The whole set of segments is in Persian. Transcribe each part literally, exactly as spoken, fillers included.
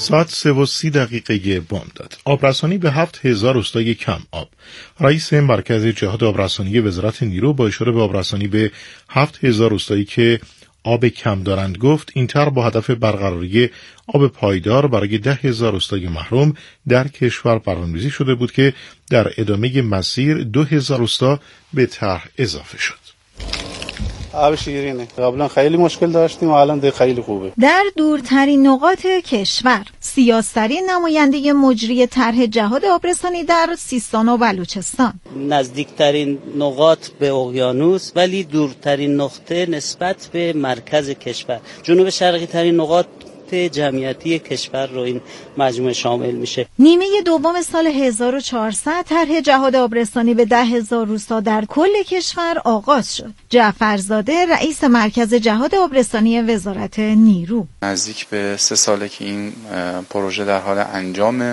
ساعت سه و سی دقیقه بامداد. آبرسانی به هفت هزار روستای کم آب. رئیس مرکز جهاد آبرسانی وزارت نیرو با اشاره به آبرسانی به هفت هزار روستایی که آب کم دارند گفت این طرح با هدف برقراری آب پایدار برای ده هزار روستای محروم در کشور برنامه‌ریزی شده بود که در ادامه مسیر دو هزار روستا به طرح اضافه شد. آب شیرینه. قبلا خیلی مشکل داشتیم و الان دیگه خیلی خوبه. در دورترین نقاط کشور سیاسترین نماینده مجری طرح جهاد آبرسانی در سیستان و بلوچستان، نزدیکترین نقاط به اقیانوس ولی دورترین نقطه نسبت به مرکز کشور، جنوب شرقی ترین نقاط جمعیتی کشور رو این مجموعه شامل میشه. نیمه دوم سال هزار و چهارصد طرح جهاد آبرسانی به ده هزار روستا در کل کشور آغاز شد. جعفرزاده رئیس مرکز جهاد آبرسانی وزارت نیرو: نزدیک به سه ساله که این پروژه در حال انجامه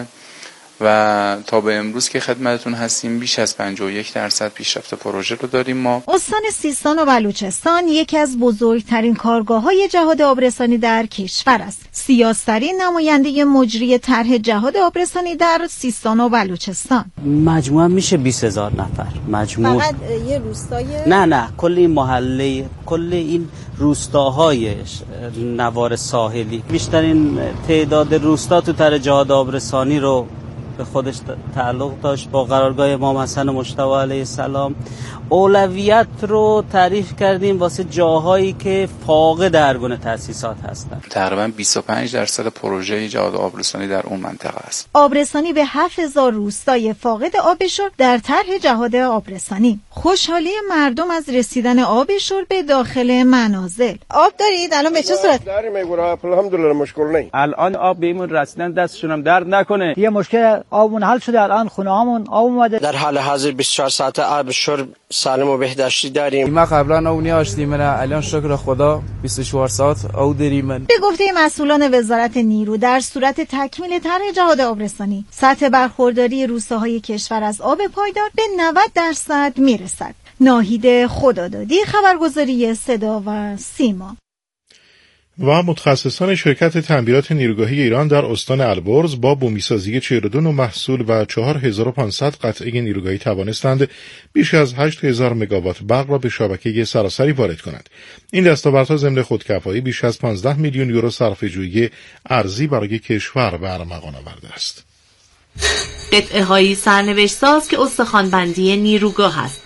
و تا به امروز که خدمتتون هستیم بیش از پنجاه و یک درصد پیشرفت پروژه رو داریم. ما استان سیستان و بلوچستان یکی از بزرگترین کارگاه‌های جهاد آبرسانی در کشور است. سیاسترین نماینده مجری طرح جهاد آبرسانی در سیستان و بلوچستان: مجموعاً میشه بیست هزار نفر. مجموع فقط یه روستای؟ نه نه کل این محله، کل این روستاهای نوار ساحلی. بیشترین تعداد روستا تو طرح جهاد آبرسانی رو به خودش تعلق داشت. با قرارگاه امام حسن مجتبی علیه السلام اولویت رو تعریف کردیم واسه جاهایی که فاقد هر گونه تأسیسات هستن. تقریبا بیست و پنج درصد پروژه جهاد آبرسانی در اون منطقه است. آبرسانی به هفت هزار روستای فاقد آب شرب در طرح جهاد آبرسانی. خوشحالی مردم از رسیدن آب شرب به داخل منازل. آب دارید الان به چه صورت؟ داریم میگورا الحمدلله مشکل نی. الان آب بیمون رسیدن دستشون هم درد نکنه. یه مشکل آبمون حل شده، الان خونه هامون آب اومده. در حال حاضر بیست و چهار ساعت آب شرب سالم و بهداشتی داریم. ما قبلا اونی آشتیم نه، الان شکر خدا بیست و چهار ساعت او داریم. به گفته مسئولان وزارت نیرو در صورت تکمیل طرح جهاد آبرسانی سطح برخورداری روستاهای کشور از آب پایدار به نود درصد میرسد. ناهید خدادادی، خبرگزاری صدا و سیما. و متخصصان شرکت تعمیرات نیروگاهی ایران در استان البرز با بومیسازی چهل و دو نوع محصول و چهار هزار و پانصد قطعه نیروگاهی توانستند بیش از هشت هزار مگاوات برق را به شبکه سراسری وارد کنند. این دستاوردها ضمن خودکفایی بیش از پانزده میلیون یورو صرفه‌جویی ارزی برای کشور به ارمغان آورده است. قطعه هایی سرنوشت ساز که استخوان بندی نیروگاه است.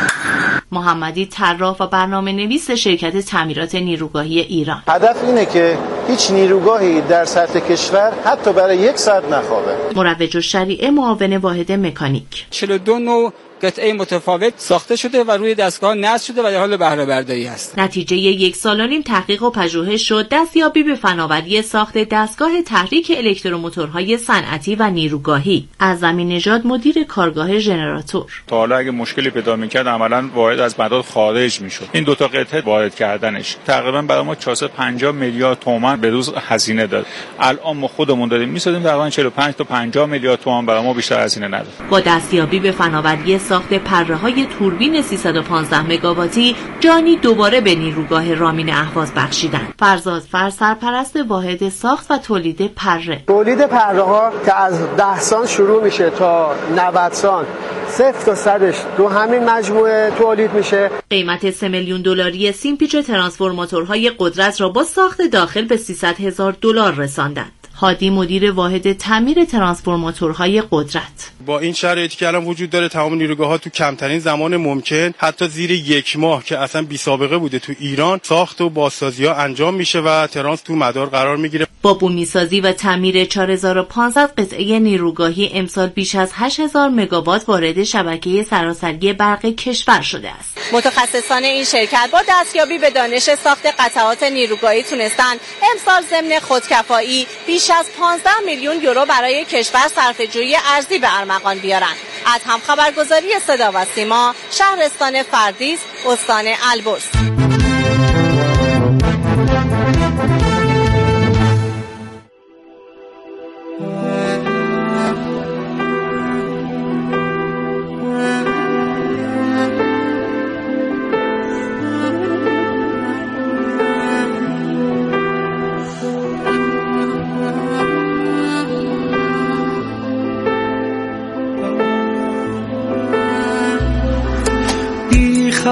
محمدی طراح و برنامه نویس شرکت تعمیرات نیروگاهی ایران: هدف اینه که هیچ نیروگاهی در سطح کشور حتی برای یک ساعت نخوابه. مروج الشریعه، معاون واحد مکانیک: چهل و دو نوع قطعه متفاوت ساخته شده و روی دستگاه نصب شده و در حال بهره برداری است. نتیجه یک سال و نیم تحقیق و پژوهش شد دستیابی به فناوری ساخت دستگاه تحریک الکتروموتورهای صنعتی و نیروگاهی. اعظمی نژاد، مدیر کارگاه ژنراتور: تا حالا اگه مشکلی پیدا می‌کرد عملاً وارد از مدار خارج می‌شد. این دو تا قطعه وارد کردنش تقریباً برای ما چهارصد و پنجاه میلیارد تومان به روز هزینه داد. الان ما خودمون داریم می‌سازیم تقریباً چهل و پنج تا پنجاه میلیارد تومان برای ما بیشتر هزینه نداره. با دستیابی به فناوری ساخت پره‌های توربین سیصد و پانزده مگاواتی، جانی دوباره به نیروگاه رامین اهواز بخشیدند. فرزاد فر، سرپرست واحد ساخت و تولید پره: تولید پره‌ها که از ده سان شروع میشه تا نود سان، صفر تا صدش دو همین مجموعه تولید میشه. قیمت سه میلیون دلاری سیمپیچ ترانسفورماتورهای قدرت را با ساخت داخل به سیصد هزار دلار رساندند. هادی، مدیر واحد تعمیر ترانسفورماتورهای قدرت: با این شرایطی که الان وجود داره تمام نیروگاه‌ها تو کمترین زمان ممکن، حتی زیر یک ماه که اصلا بی سابقه بوده تو ایران، ساخت و بازسازی‌ها انجام میشه و ترانس تو مدار قرار میگیره. با بومیسازی و تعمیر چهار هزار و پانصد قطعه نیروگاهی امسال بیش از هشت هزار مگاوات وارد شبکه سراسری برق کشور شده است. متخصصان این شرکت با دستیابی به دانش ساخت قطعات نیروگاهی تونستن امسال ضمن خودکفایی بیش از پانزده میلیون یورو برای کشور صرفه‌جویی ارزی به ارمغان بیارن. از هم خبرگزاری صدا و سیما، شهرستان فردیس، استان البرز.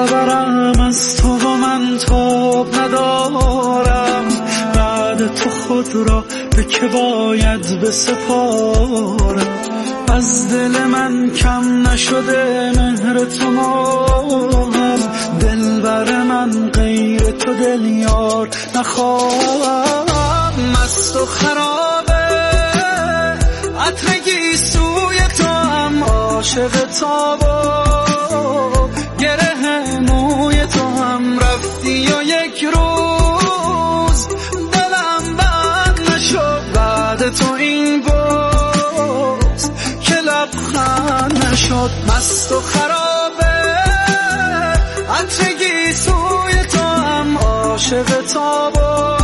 خبرم از تو و من تاب ندارم، بعد تو خود را به که باید بسپارم. از دل من کم نشده مهر تو ماهم، دلبر من غیر تو دل یار نخواهم. مست و خرابه عطر سوی تو هم، عاشق تابا گره موی تو هم، رفتی و یک روز دلم بند نشد بعد تو این بود که لبخند نشد. مست و خرابه عطر سوی تو هم، عاشق تابا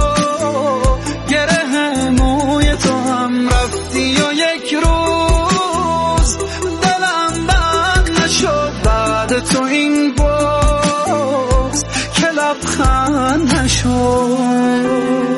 گره موی تو هم، رفتی و یک روز دلم بند نشد بعد تو این بود که لبخند نشد.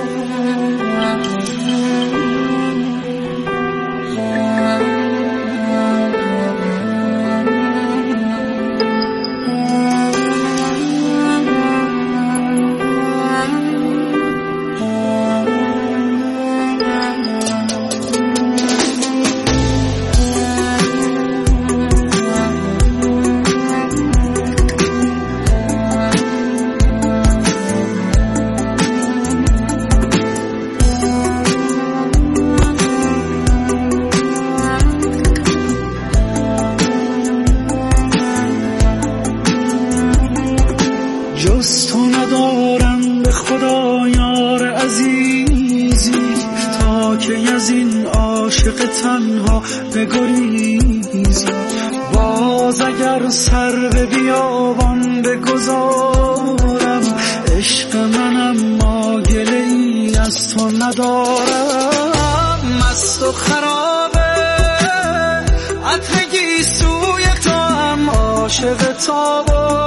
جز تو ندارم به خدا یار عزیزی، تا که از این عاشق تنها بگریزی. باز اگر سر به بیابان بگذارم، عشق منم ما گله ای از تو ندارم. مست و خرابه عطر گیسوی تو هم، عاشق تابا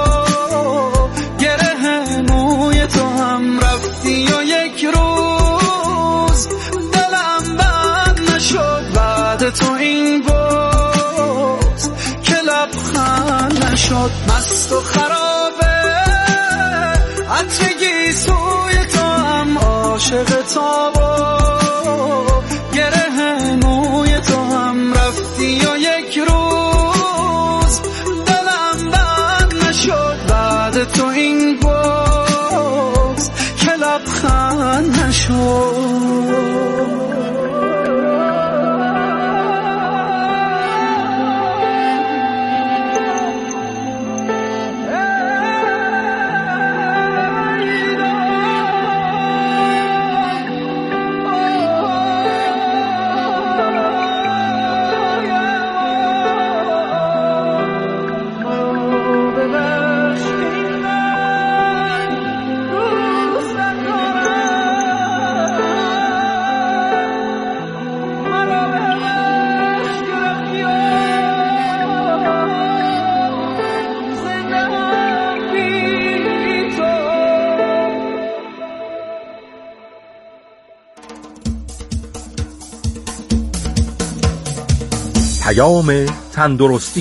گره موی تو هم، رفتی و یک روز دلم بند نشد بعد تو این بود که لبخند نشد. مست و خرابه عطر گیسوی تو هم، عاشق تابا گره موی تو هم، رفتی و یک روز دلم بند نشد بعد تو این بود که لبخند نشد. پیام تندرستی.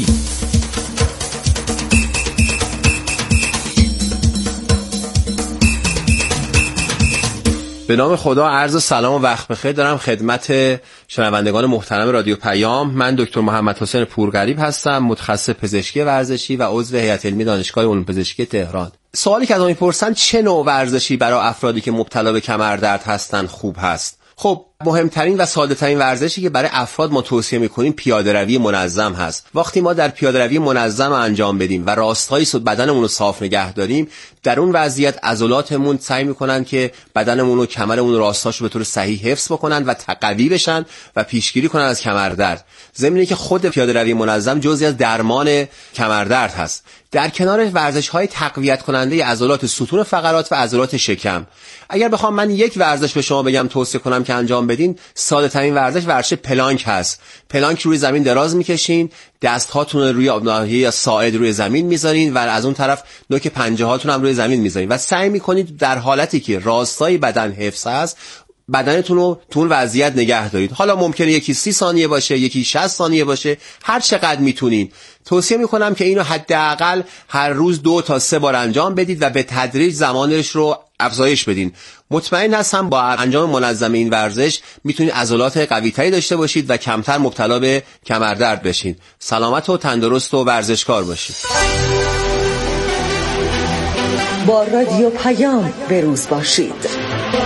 به نام خدا، عرض سلام و وقت بخیر دارم خدمت شنوندگان محترم رادیو پیام. من دکتر محمد حسین پورغریب هستم، متخصص پزشکی ورزشی و عضو هیئت علمی دانشگاه علوم پزشکی تهران. سوالی که از من میپرسن چه نوع ورزشی برای افرادی که مبتلا به کمردرد هستن خوب هست؟ خب مهمترین و ساده ترین ورزشی که برای افراد ما توصیه میکنیم پیاده روی منظم هست. وقتی ما در پیاده روی منظم انجام بدیم و راستای بدنمون رو صاف نگه داریم، در اون وضعیت عضلاتمون سعی میکنن که بدنمون و کمرمون و راستاشو به طور صحیح حفظ بکنن و قوی بشن و پیشگیری کنن از کمردرد. ضمن اینکه خود پیاده روی منظم جزئی از درمان کمردرد هست. در کنار ورزش‌های تقویت کننده عضلات ستون فقرات و عضلات شکم، اگر بخوام من یک ورزش به شما بگم توصیه کنم که انجام بدین، ساده ترین ورزش ورزش پلانک هست. پلانک روی زمین دراز میکشین، دست هاتون رو روی ناحیه یا ساعد روی زمین میذارین و از اون طرف نوک پنجه هاتون هم روی زمین میذارین و سعی میکنید در حالتی که راستای بدن حفظ هست بدنتون رو تو اون وضعیت نگه دارید. حالا ممکنه یکی سی ثانیه باشه، یکی شصت ثانیه باشه، هر چقدر میتونین. توصیه میکنم که اینو حداقل هر روز دو تا سه بار انجام بدید و به تدریج زمانش رو افزایش بدین. مطمئن هستم با انجام منظم این ورزش میتونید عضلات قوی‌تری داشته باشید و کمتر مبتلا به کمردرد بشین. سلامت و تندرست و ورزشکار باشید. با رادیو پیام به روز باشید.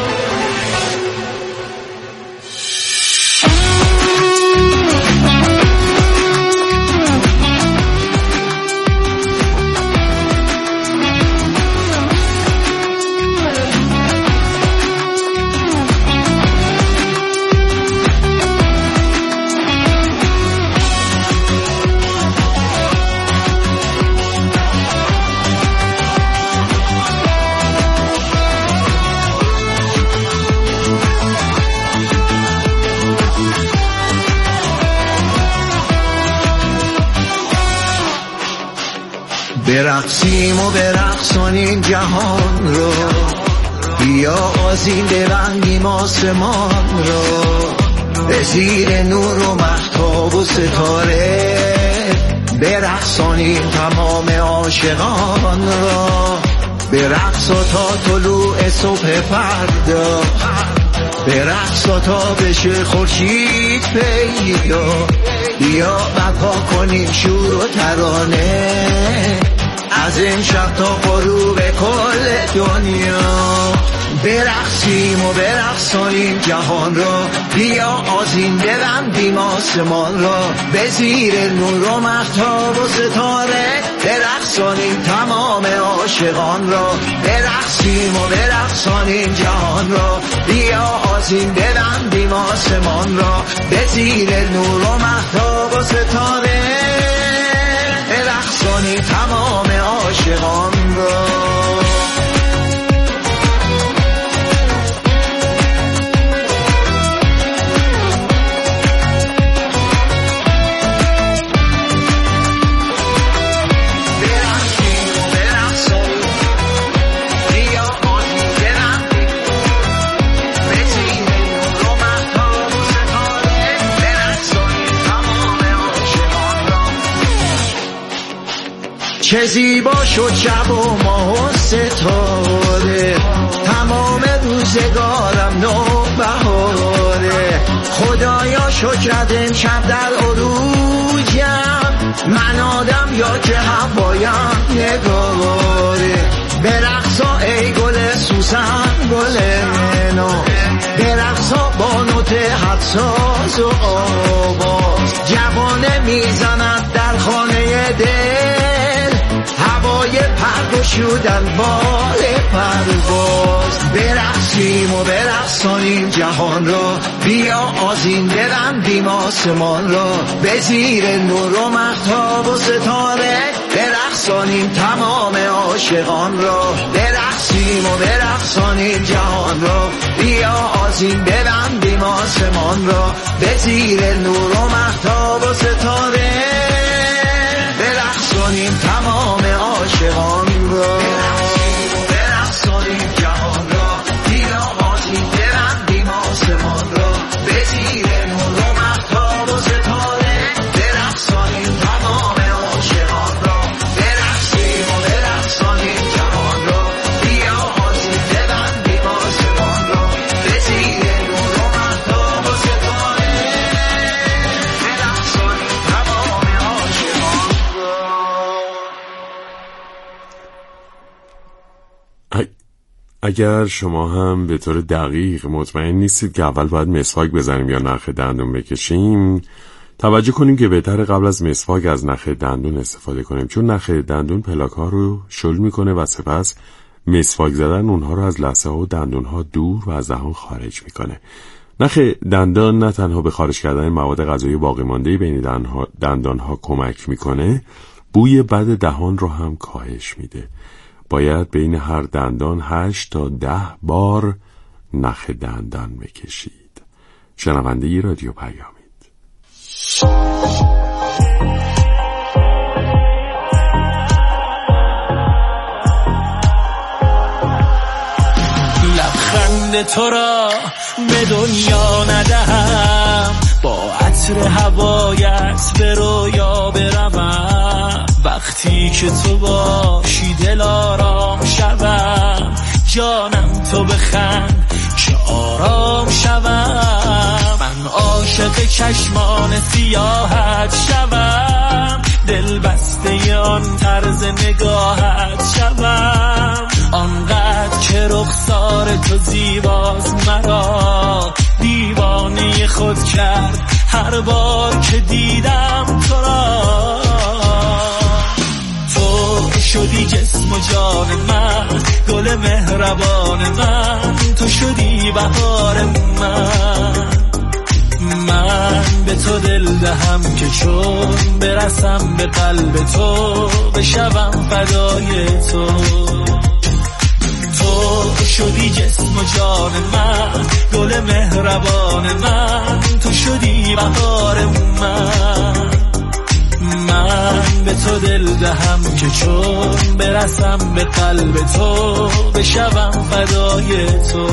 برقصیم و برقصانیم جهان رو، بیا آذین ببندیم آسمان رو، به زیر نور و مهتاب و ستاره برقصانیم تمام عاشقان را. برقصا تا طلوع صبح فردا، برقصا تا بشه خورشید پیدا، بیا بپا کنیم شور و ترانه از این شب تا غروب کل دنیا. برقصیم و برقصانیم جهان را، بیا آذین ببندیم آسمان را، به زیر نور و مهتاب و ستاره برقصانیم تمام عاشقان را. برقصیم و برقصانیم جهان را، بیا آذین ببندیم آسمان را، به زیر نور و مهتاب و ستاره برقصانیم تمام عاشقان را. چه زیبا شد شب و ماه و ستاره، تمام روزگارم نو بهاره. خدایا شکرت امشب در عروجم، من آدم یا که هوایم نگاره. برقصا ای گل سوسن گل نو، برقصا با نوت حساس و آواز، جوانه میزند در خانه دل، هوای پرد شدن بال پرواز. برقصیم و برقصانیم جهان را، بیا آذین ببندیم آسمان را، به زیر نور و مهتاب و ستاره برقصانیم تمام عاشقان را. برقصیم و برقصانیم جهان را، بیا آذین ببندیم آسمان را، به زیر نور و مهتاب و ستاره برقصانیم تمام عاشقان را. برقصیم و برقصانیم جهان را، بیا آذین ببندیم آسمان را، به زیر نور و مهتاب و ستاره برقصانیم تمام عاشقان را. برقصیم و برقصانیم جهان را، بیا آذین ببندیم آسمان را، به زیر نور و مهتاب و ستاره برقصانیم تمام عاشقان را. اگر شما هم به طور دقیق مطمئن نیستید که اول باید مسواک بزنیم یا نخ دندون بکشیم، توجه کنیم که بهتره قبل از مسواک از نخ دندون استفاده کنیم، چون نخ دندون پلاک ها رو شل میکنه و سپس مسواک زدن اونها رو از لثه ها و دندون ها دور و از دهان خارج میکنه. نخ دندان نه تنها به خارج کردن مواد غذایی باقی مانده بین دندان ها کمک میکنه، بوی بد دهان رو هم کاهش میده. باید بین هر دندان هشت تا ده بار نخ دندان بکشید. شنونده ی رادیو پیامید. لبخند تو را به دنیا ندهم، با عطر هوایت به رویا بروم. وقتی که تو باشی دل آرام شوم، جانم تو بخند که آرام شوم. من عاشق چشمان سیاحت شوم، دل بسته آن طرز نگاهت شوم. آنقدر که رخسار تو زیباست مرا دیوانه خود کرد هر بار که دیدم تو را. تو شدی جسم و جان من، گل مهربان من، تو شدی بهار من. من به تو دل دهم که چون برسم به قلب تو بشوم فدای تو. تو شدی جسم و جان من، گل مهربان من، تو شدی بهار من. من به تو دل دهم که چون برسم به قلب تو بشوم فدای تو.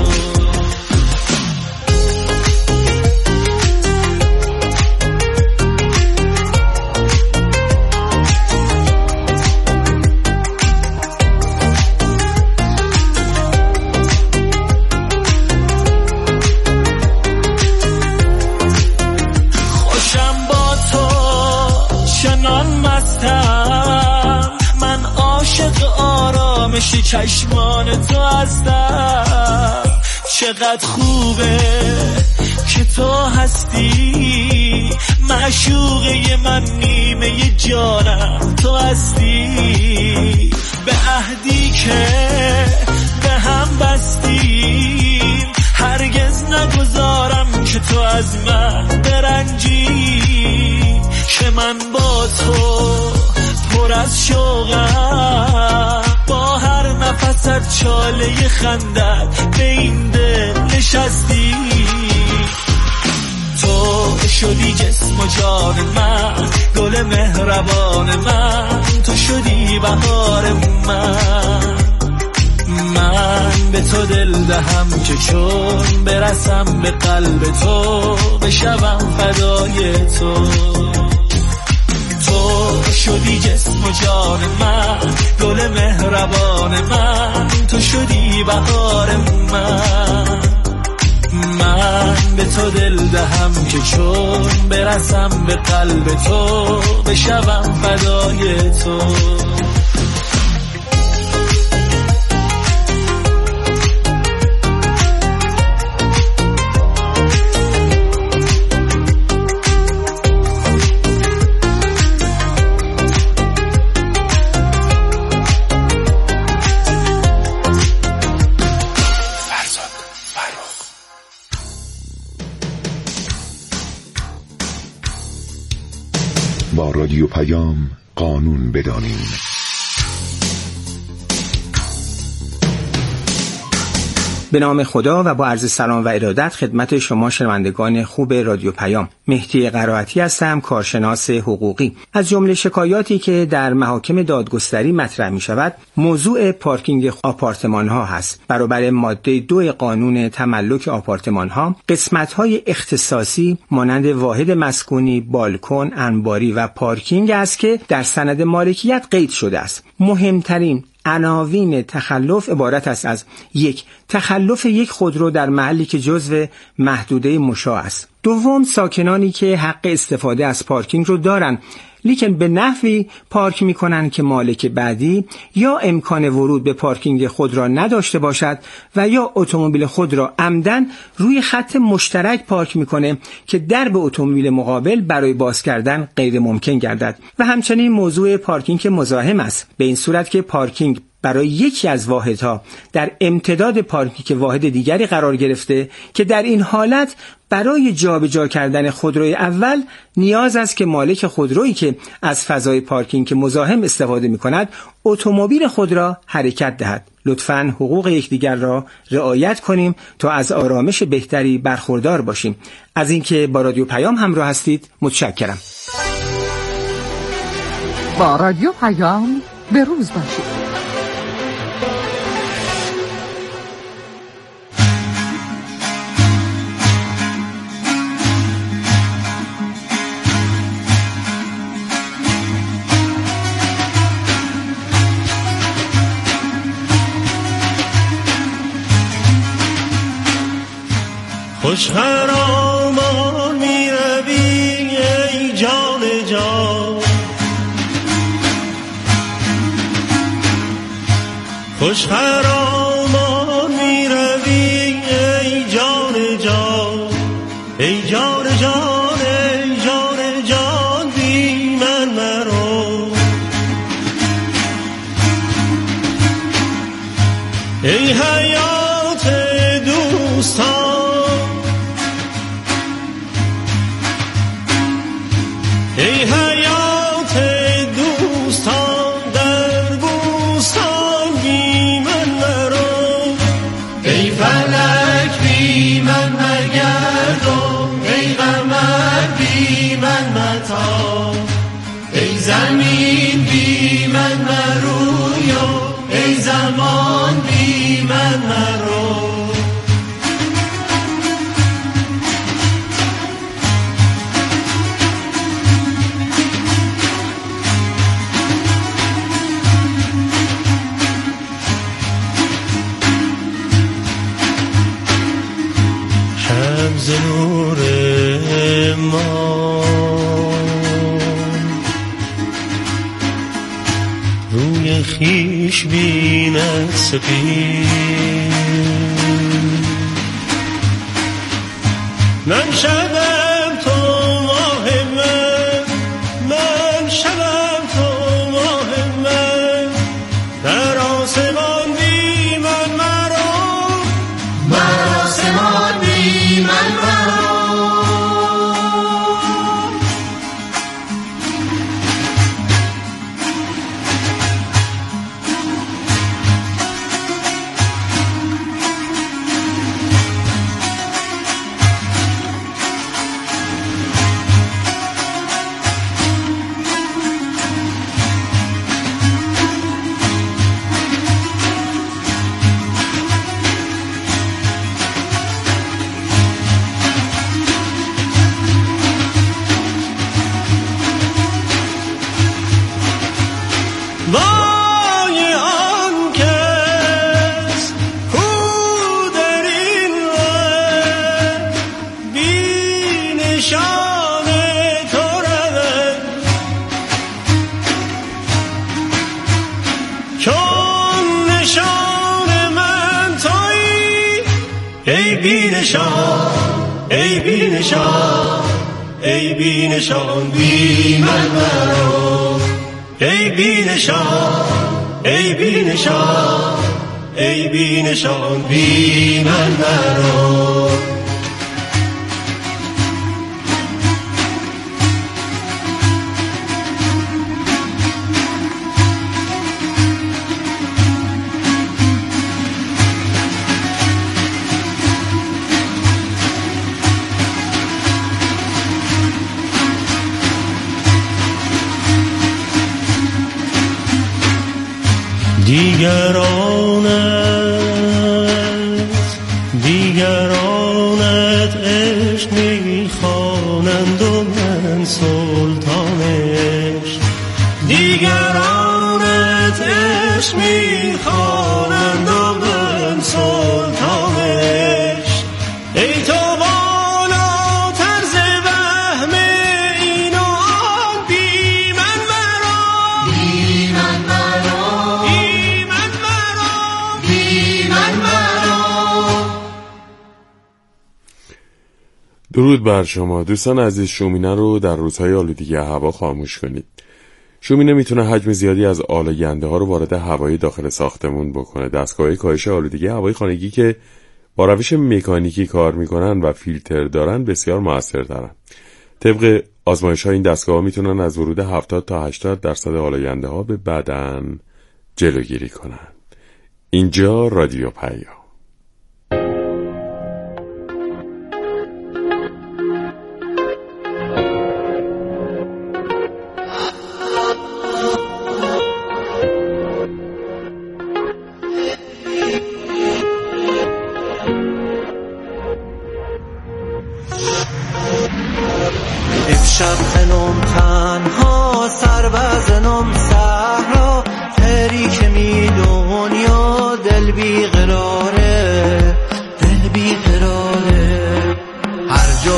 چشمان تو هستم، چقدر خوبه که تو هستی. معشوقه من نیمه جانم تو هستی. به عهدی که به هم بستیم هرگز نگذارم که تو از من برنجی. که من با تو پر از شوقم، با هر نفست چاله خندت به این دل نشستی. تو شدی جسم و جان من، گل مهربان من، تو شدی بهار من. من به تو دل دهم که چون برسم به قلب تو بشوم فدای تو. تو شدی جسم و جان من، گل مهربان من، تو شدی بهار من. من به تو دل دهم که چون برسم به قلب تو بشوم فدای تو. با رادیو پیام قانون بدانیم. به نام خدا و با عرض سلام و ارادت خدمت شما شنوندگان خوب رادیو پیام. مهدی قرائتی هستم، کارشناس حقوقی. از جمله شکایاتی که در محاکم دادگستری مطرح می شود موضوع پارکینگ آپارتمان ها هست. برابر ماده دو قانون تملک آپارتمان ها قسمت های اختصاصی مانند واحد مسکونی، بالکن، انباری و پارکینگ است که در سند مالکیت قید شده است. مهمترین عناوین تخلف عبارت است از یک، تخلف یک خودرو در محلی که جزو محدوده مشاع است. دوم، ساکنانی که حق استفاده از پارکینگ رو دارن لیکن به نحوی پارک میکنن که مالک بعدی یا امکان ورود به پارکینگ خود را نداشته باشد و یا اتومبیل خود را عمدن روی خط مشترک پارک میکنه که درب اتومبیل مقابل برای باز کردن غیر ممکن گردد. و همچنین موضوع پارکینگ مزاحم است، به این صورت که پارکینگ برای یکی از واحدها در امتداد پارکینگ واحد دیگری قرار گرفته که در این حالت برای جابجا کردن خودروی اول نیاز است که مالک خودرویی که از فضای پارکینگ مزاحم استفاده می‌کند اتومبیل خود را حرکت دهد. لطفاً حقوق یکدیگر را رعایت کنیم تا از آرامش بهتری برخوردار باشیم. از اینکه با رادیو پیام همراه هستید متشکرم. با رادیو پیام به روز باشید. خوش خرامان می روی ای جان جان، خوش خرامان می روی ای جان جان، ای جان جان ای جان جان بی من مرو، ای حیات دوستان، ای حیات دوستان در بوستان بی من مرو، ای فلک بی من مگردم، ای قمر بی من متاب، ای زمین بی من مروی و ای زمان بی من مرو. ز نور ما روی خویش بیند سپید، من شبم تو ماه من، من شبم تو ماه من، در آسمان بی من مرو، من آسمان بی من مرو. ای بی نشان، ای بی نشان بی من مرو، ای بی نشان، ای بی نشان، ای بی نشان بی من مرو. دیگرانت دیگرانت عشق میخوانند و من سلطان عشق، دیگرانت عشق میخوانند و من سلطان عشق، ای تو بالاتر ز وهم این و آن بی من مرو، بی من مرو، بی من مرو، بی من مرو. درود بر شما دوستان عزیز. شومینه رو در روزهای آلودگی هوا خاموش کنید. شومینه میتونه حجم زیادی از آلاینده ها رو وارد هوای داخل ساختمون بکنه. دستگاه کاهش آلودگی هوای خانگی که با روش مکانیکی کار میکنن و فیلتر دارن بسیار موثرترن. طبق آزمایش ها این دستگاه ها میتونن از ورود هفتاد تا هشتاد درصد آلاینده ها به بدن جلوگیری کنن. اینجا رادیو پیام. امشب خلوم تنها سر بزنم صحرا، تریک می دنیا دل بی قراره، دل بی قراره.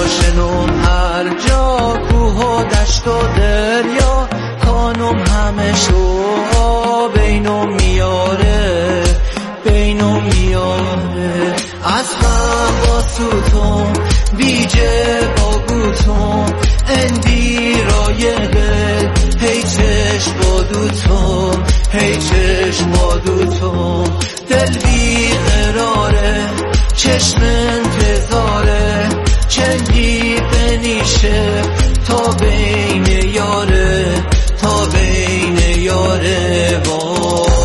شنوم هر جا کوه و دشت و دریا کانم همه شو بینم میاره بینم میاره از هم با سوتم بیجه با گوتم اندی رای دل هی چشم با دوتم هی چشم با دوتم دل بی قراره چشم انتظاره چندی بنیشه تا بین یاره تا بین یاره با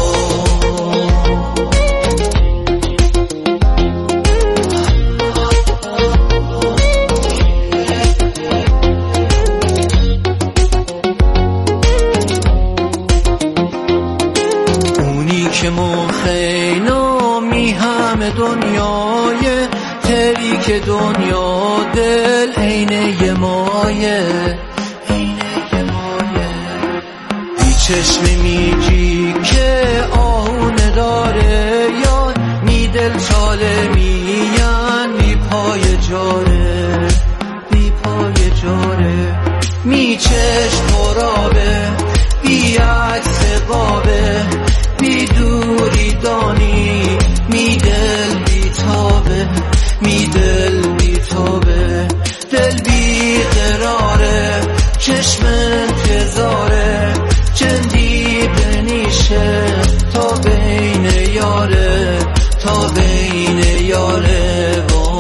اونی که مخینامی همه دنیای تریک دنیا دل عینه ی مایه چشمی میگی که آهونه داره یا می دل چاله میان می پای جاره می پای جاره می چشم خرابه بی عکس قابه بی دوری دانی می دل بی تابه می دل بی تابه دل بی قراره چشم انتظاره چندی بنیشه تا بین یاره تا بین یاره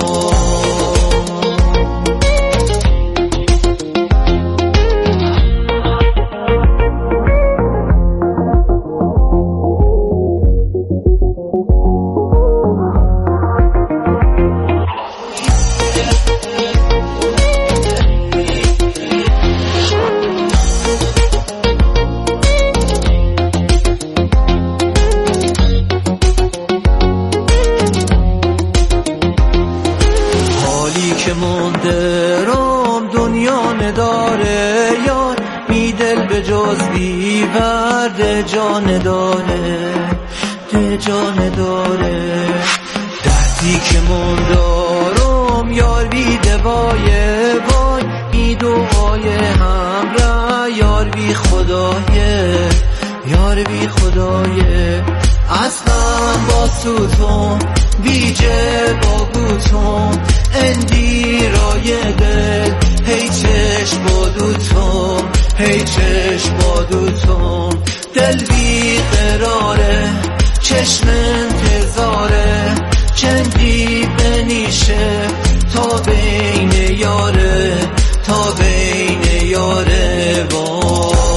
جان داره ده جان داره دردی که من دارم یار بی دوای وای بی دعای همراه یار بی خدایه یار بی خدایه اصلا با سوتم بیجه با گوتم اندی رای دل هی چشم با دوتم هی چشم با دوتم دل بی قراره چشم انتظاره چندی بنیشه تا بین یاره تا بین یاره با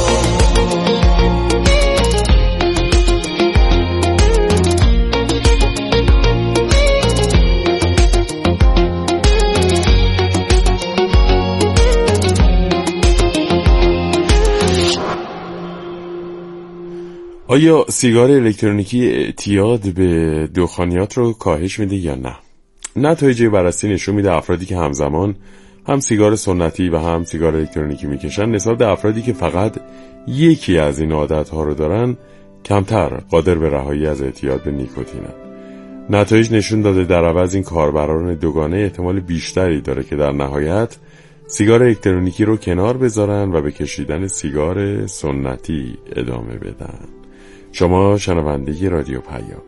آیا سیگار الکترونیکی اعتیاد به دخانیات رو کاهش میده یا نه؟ نتایج بررسی نشون میده افرادی که همزمان هم سیگار سنتی و هم سیگار الکترونیکی میکشن نسبت به افرادی که فقط یکی از این عادت‌ها رو دارن کمتر قادر به رهایی از اعتیاد به نیکوتینن. نتایج نشون داده در عوض این کاربران دوگانه احتمال بیشتری داره که در نهایت سیگار الکترونیکی رو کنار بذارن و به کشیدن سیگار سنتی ادامه بدن. شما شنونده رادیو پیام